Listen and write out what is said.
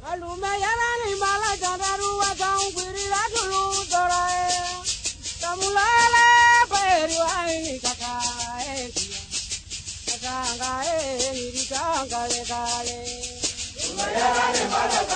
Alume yana ni mala jandaru wa tangwiri la tulu dorae. Tamulale kweri wa kaka kanga ni kanga le kale. Alume yana ni mala